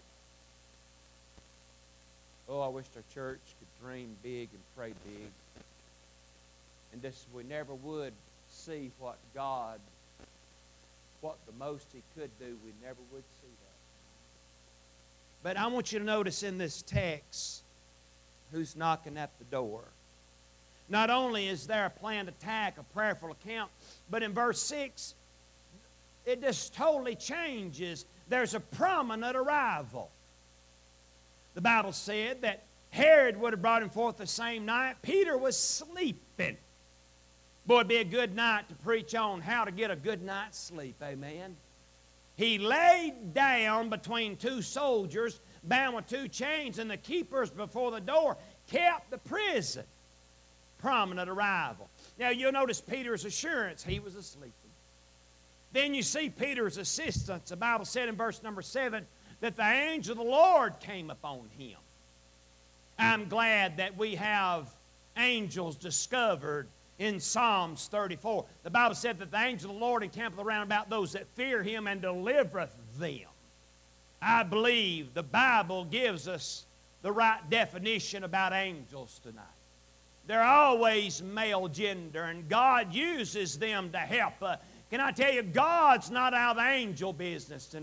Oh, I wish our church could dream big and pray big. And this, we never would see what God, what the most He could do, we never would see that. But I want you to notice in this text, who's knocking at the door. Not only is there a planned attack, a prayerful account, but in verse 6, it just totally changes. There's a prominent arrival. The Bible said that Herod would have brought him forth the same night. Peter was sleeping. Boy, it'd be a good night to preach on how to get a good night's sleep, amen. He laid down between two soldiers, bound with two chains, and the keepers before the door kept the prison. Prominent arrival. Now you'll notice Peter's assurance, he was asleep. Then you see Peter's assistance. The Bible said in verse number 7 that the angel of the Lord came upon him. I'm glad that we have angels discovered in Psalms 34. The Bible said that the angel of the Lord encampeth around about those that fear Him and delivereth them. I believe the Bible gives us the right definition about angels tonight. They're always male gender, and God uses them to help. Can I tell you, God's not out of the angel business tonight.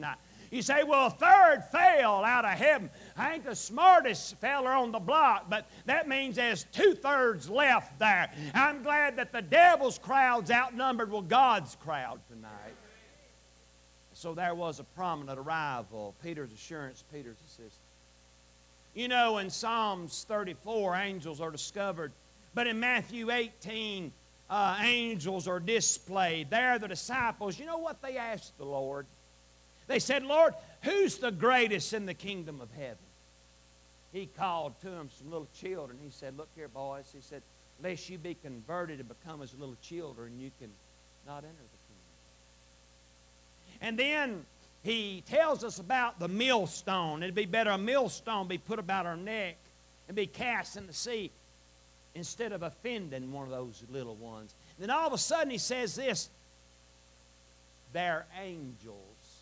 You say, well, a third fell out of heaven. I ain't the smartest feller on the block, but that means there's 2/3 left there. I'm glad that the devil's crowd's outnumbered with God's crowd tonight. So there was a prominent arrival. Peter's assurance, Peter's assistance. You know, in Psalms 34, angels are discovered. But in Matthew 18, angels are displayed. There, the disciples, you know what they asked the Lord? They said, Lord, who's the greatest in the kingdom of heaven? He called to them some little children. He said, look here, boys. He said, lest you be converted and become as little children, you can not enter the kingdom. And then he tells us about the millstone. It'd be better a millstone be put about our neck and be cast in the sea instead of offending one of those little ones. Then all of a sudden he says this, their angels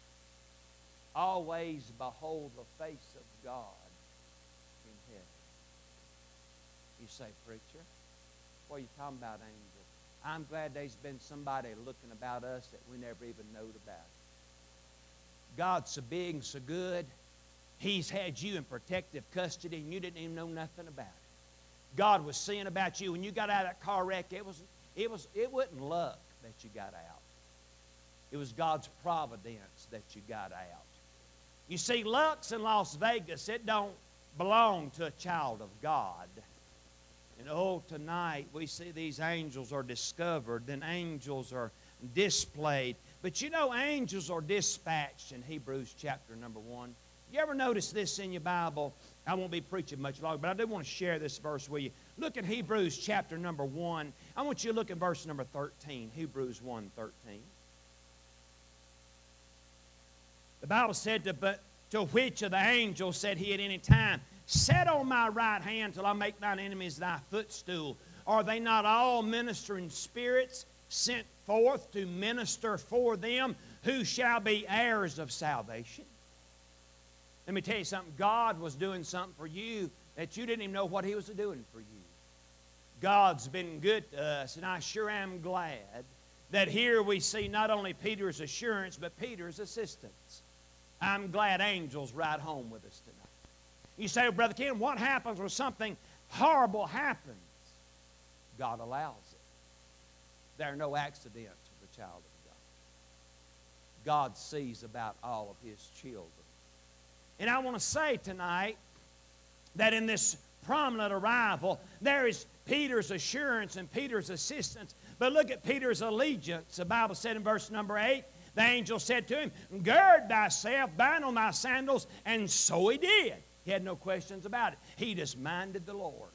always behold the face of God in heaven. You say, preacher, what are you talking about, angels? I'm glad there's been somebody looking about us that we never even knowed about. God's so big and so good, He's had you in protective custody and you didn't even know nothing about it. God was seeing about you. When you got out of that car wreck, it wasn't luck that you got out. It was God's providence that you got out. You see, luck's in Las Vegas. It don't belong to a child of God. And oh, tonight we see these angels are discovered, then angels are displayed. But you know, angels are dispatched in Hebrews chapter number 1. You ever notice this in your Bible? I won't be preaching much longer, but I do want to share this verse with you. Look at Hebrews chapter number 1. I want you to look at verse number 13. Hebrews 1:13. The Bible said, but to which of the angels said he at any time, set on my right hand till I make thine enemies thy footstool? Are they not all ministering spirits sent forth to minister for them who shall be heirs of salvation? Let me tell you something. God was doing something for you that you didn't even know what He was doing for you. God's been good to us, and I sure am glad that here we see not only Peter's assurance, but Peter's assistance. I'm glad angels ride home with us tonight. You say, well, Brother Ken, what happens when something horrible happens? God allows it. There are no accidents with the child of God. God sees about all of His children. And I want to say tonight that in this prominent arrival, there is Peter's assurance and Peter's assistance. But look at Peter's allegiance. The Bible said in verse number 8, the angel said to him, gird thyself, bind on thy sandals, and so he did. He had no questions about it. He just minded the Lord.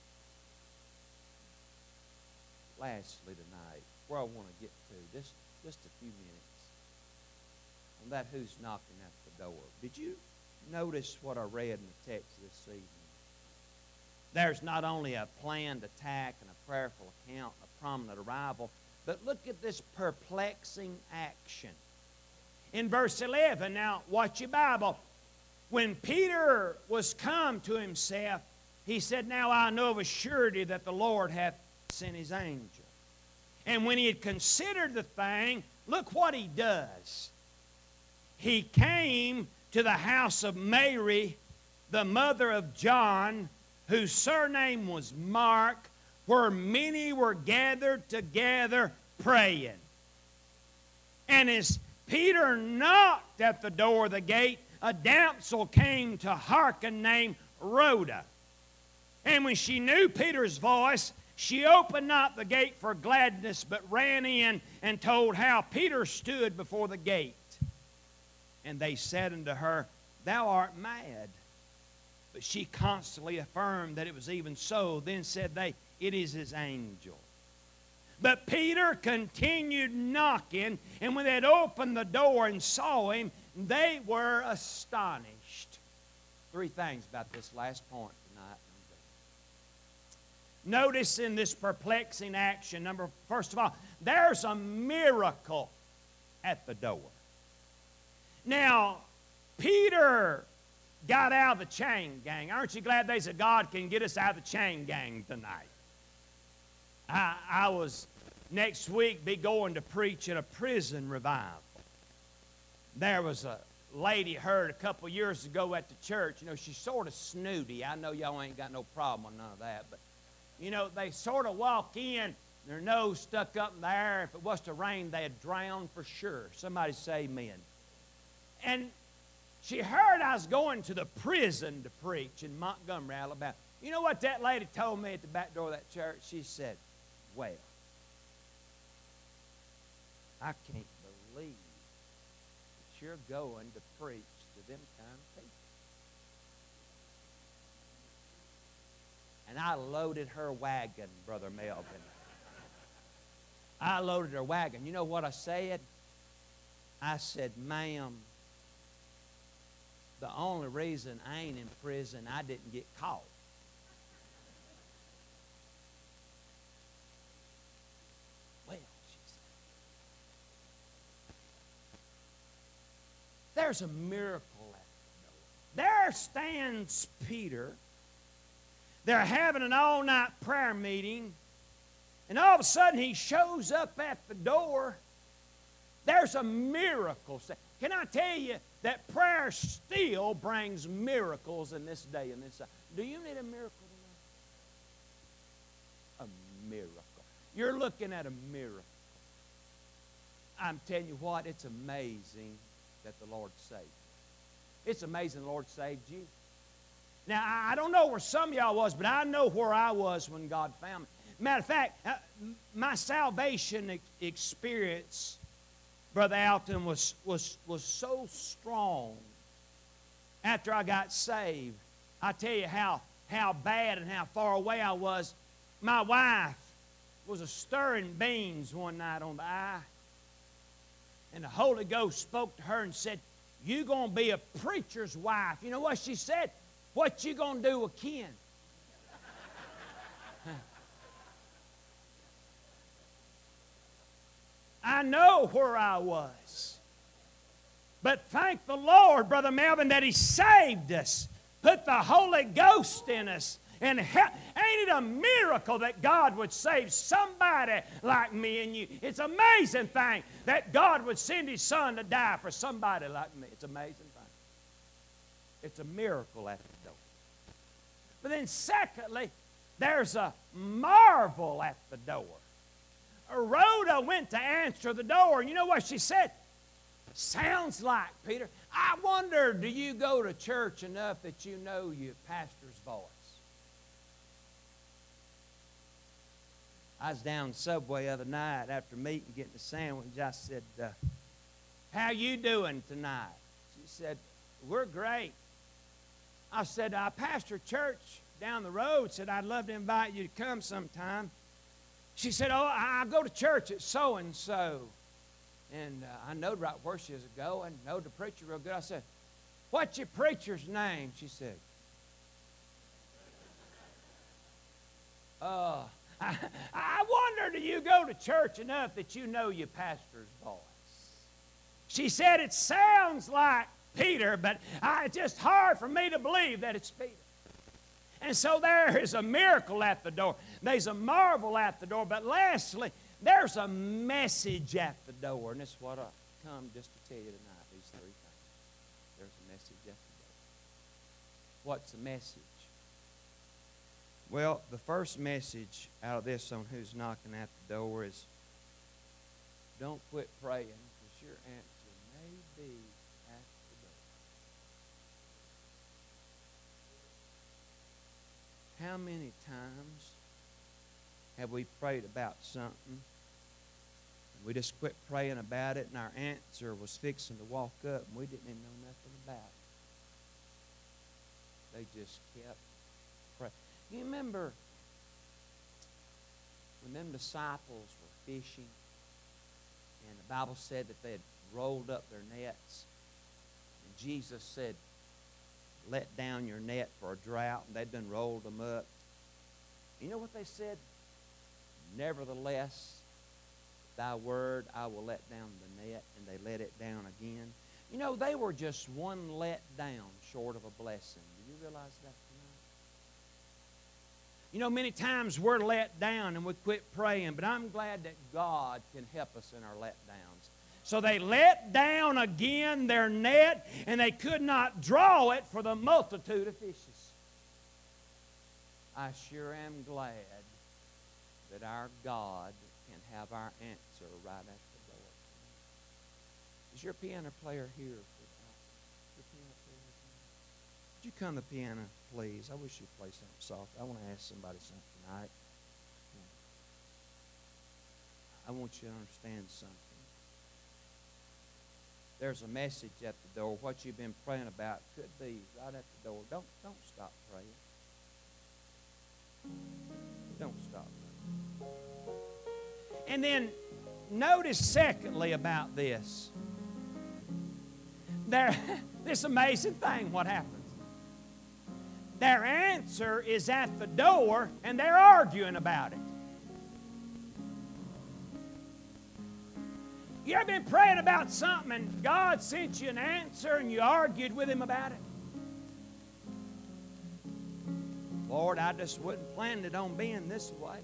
Lastly tonight, where I want to get to, just a few minutes, on that who's knocking at the door. Did you notice what I read in the text this evening? There's not only a planned attack and a prayerful account, a prominent arrival, but look at this perplexing action. In verse 11, now watch your Bible. When Peter was come to himself, he said, now I know of a surety that the Lord hath sent His angel. And when he had considered the thing, look what he does. He came to the house of Mary, the mother of John, whose surname was Mark, where many were gathered together praying. And as Peter knocked at the door of the gate, a damsel came to hearken named Rhoda. And when she knew Peter's voice, she opened not the gate for gladness, but ran in and told how Peter stood before the gate. And they said unto her, thou art mad. But she constantly affirmed that it was even so. Then said they, it is His angel. But Peter continued knocking, and when they had opened the door and saw him, they were astonished. Three things about this last point tonight. Notice in this perplexing action, first of all, there's a miracle at the door. Now, Peter got out of the chain gang. Aren't you glad there's a God can get us out of the chain gang tonight? I was next week be going to preach at a prison revival. There was a lady heard a couple years ago at the church. You know, she's sort of snooty. I know y'all ain't got no problem with none of that, but, you know, they sort of walk in, their nose stuck up in the air. If it was to rain, they'd drown for sure. Somebody say amen. And she heard I was going to the prison to preach in Montgomery, Alabama. You know what that lady told me at the back door of that church? She said, well, I can't believe that you're going to preach to them kind of people. And I loaded her wagon, Brother Melvin. I loaded her wagon. You know what I said? I said, ma'am, the only reason I ain't in prison, I didn't get caught. Well, she said, there's a miracle at the door. There stands Peter. They're having an all-night prayer meeting, and all of a sudden he shows up at the door. There's a miracle. Can I tell you that prayer still brings miracles in this day and this time? Do you need a miracle tonight? A miracle. You're looking at a miracle. I'm telling you what, it's amazing that the Lord saved you. It's amazing the Lord saved you. Now, I don't know where some of y'all was, but I know where I was when God found me. Matter of fact, my salvation experience, Brother Alton, was so strong after I got saved. I tell you how bad and how far away I was. My wife was stirring beans one night on the eye, and the Holy Ghost spoke to her and said, "You're going to be a preacher's wife." You know what she said? "What you going to do with Ken?" I know where I was. But thank the Lord, Brother Melvin, that He saved us, put the Holy Ghost in us. And ain't it a miracle that God would save somebody like me and you? It's an amazing thing that God would send His Son to die for somebody like me. It's an amazing thing. It's a miracle at the door. But then secondly, there's a marvel at the door. Rhoda went to answer the door, and you know what she said? "Sounds like, Peter, I wonder, do you go to church enough that you know your pastor's voice?" I was down the Subway the other night after meeting, getting a sandwich. I said, "How you doing tonight?" She said, "We're great." I said, "I pastor a church down the road. Said, I'd love to invite you to come sometime." She said, "Oh, I go to church at so-and-so." And I knowed right where she was going, knowed the preacher real good. I said, "What's your preacher's name?" She said, I wonder, do you go to church enough that you know your pastor's voice?" She said, "It sounds like Peter, but it's just hard for me to believe that it's Peter." And so there is a miracle at the door. There's a marvel at the door. But lastly, there's a message at the door. And this is what I come just to tell you tonight, these three things. There's a message at the door. What's the message? Well, the first message out of this on who's knocking at the door is, don't quit praying, because your answer may be at the door. How many times have we prayed about something, and we just quit praying about it, and our answer was fixing to walk up, and we didn't even know nothing about it? They just kept praying. You remember when them disciples were fishing, and the Bible said that they had rolled up their nets, and Jesus said, "Let down your net for a drought," and they'd done rolled them up. You know what they said? "Nevertheless, thy word I will let down the net," and they let it down again. You know, they were just one let down short of a blessing. Do you realize that tonight? You know, many times we're let down and we quit praying, but I'm glad that God can help us in our letdowns. So they let down again their net, and they could not draw it for the multitude of fishes. I sure am glad that our God can have our answer right at the door. Is your piano player here? Your piano player here? Would you come to the piano, please? I wish you'd play something soft. I want to ask somebody something tonight. I want you to understand something. There's a message at the door. What you've been praying about could be right at the door. Don't stop praying. Don't stop praying. And then notice secondly about this. This amazing thing, what happens. Their answer is at the door, and they're arguing about it. You ever been praying about something and God sent you an answer and you argued with Him about it? Lord, I just wasn't planning on being this way.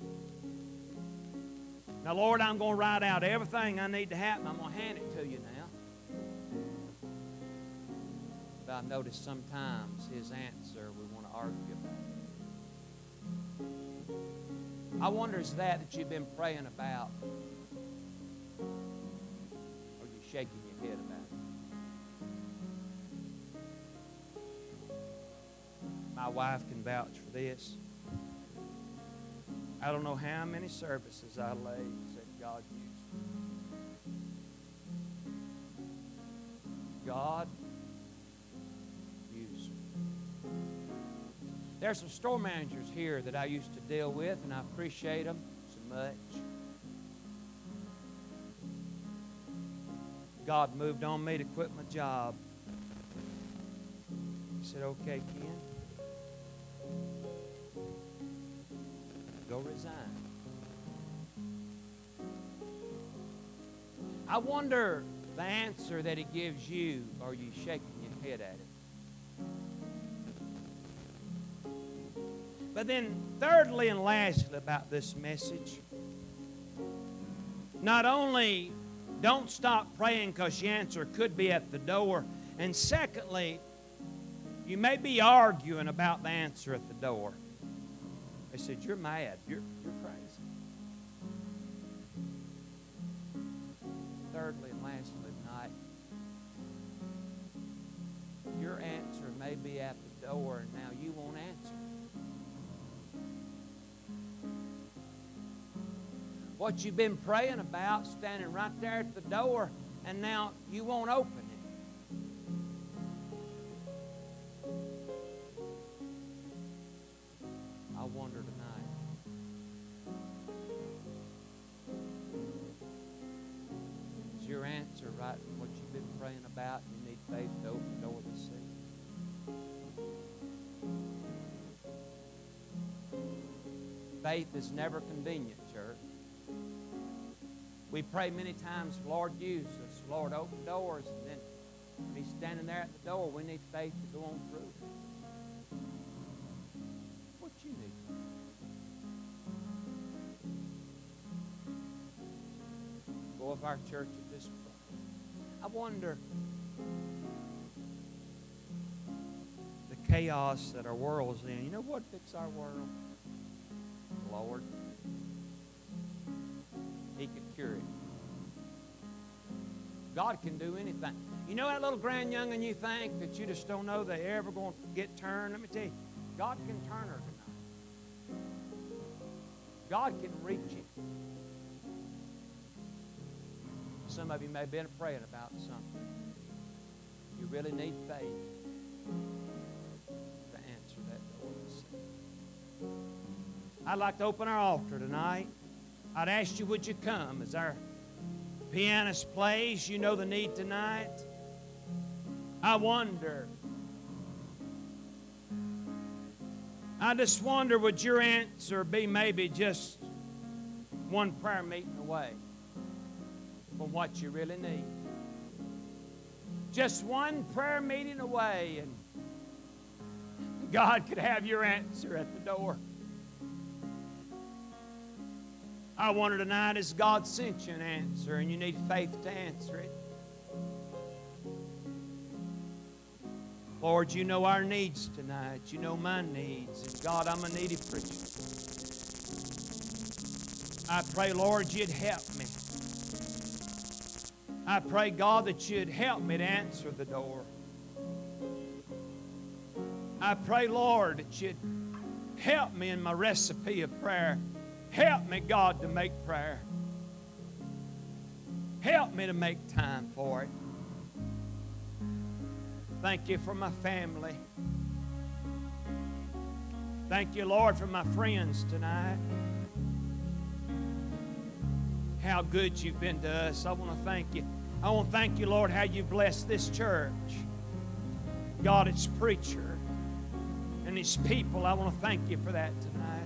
Now, Lord, I'm going to write out everything I need to happen. I'm going to hand it to you now. But I've noticed sometimes His answer we want to argue about. I wonder is that you've been praying about? Shaking your head about it. My wife can vouch for this. I don't know how many services I laid and said, God, use me. God, use me. There's some store managers here that I used to deal with, and I appreciate them so much. God moved on me to quit my job. He said, okay, Ken, go resign. I wonder the answer that He gives you, are you shaking your head at it? But then thirdly and lastly about this message, not only don't stop praying because the answer could be at the door. And secondly, you may be arguing about the answer at the door. They said, you're mad. You're crazy. Thirdly and lastly tonight, your answer may be at the door and now you won't answer. What you've been praying about standing right there at the door, and now you won't open it. I wonder tonight, is your answer right in what you've been praying about? You need faith to open the door to see. Faith is never convenient, church. We pray many times, Lord, use us. Lord, open doors. And then when He's standing there at the door, we need faith to go on through. What you need? Go of our church at this point. I wonder the chaos that our world's in. You know what fixes our world? Lord. He could cure it. God can do anything. You know that little grand young'un you think that you just don't know they're ever going to get turned? Let me tell you, God can turn her tonight. God can reach it. Some of you may have been praying about something. You really need faith to answer that door. I'd like to open our altar tonight. I'd ask you, would you come as our pianist plays? You know the need tonight. I wonder. I just wonder, would your answer be maybe just one prayer meeting away from what you really need? Just one prayer meeting away, and God could have your answer at the door. I wonder tonight, has God sent you an answer and you need faith to answer it? Lord, you know our needs tonight. You know my needs. And God, I'm a needy preacher. I pray, Lord, you'd help me. I pray, God, that you'd help me to answer the door. I pray, Lord, that you'd help me in my recipe of prayer. Help me, God, to make prayer. Help me to make time for it. Thank you for my family. Thank you, Lord, for my friends tonight. How good you've been to us. I want to thank you. I want to thank you, Lord, how you blessed this church. God, its preacher and its people. I want to thank you for that tonight.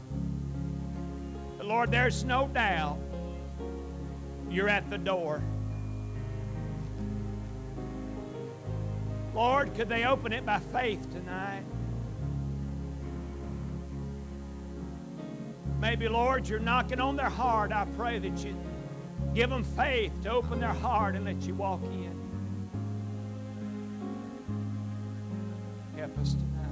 But Lord, there's no doubt you're at the door. Lord, could they open it by faith tonight? Maybe, Lord, you're knocking on their heart. I pray that you give them faith to open their heart and let you walk in. Help us tonight.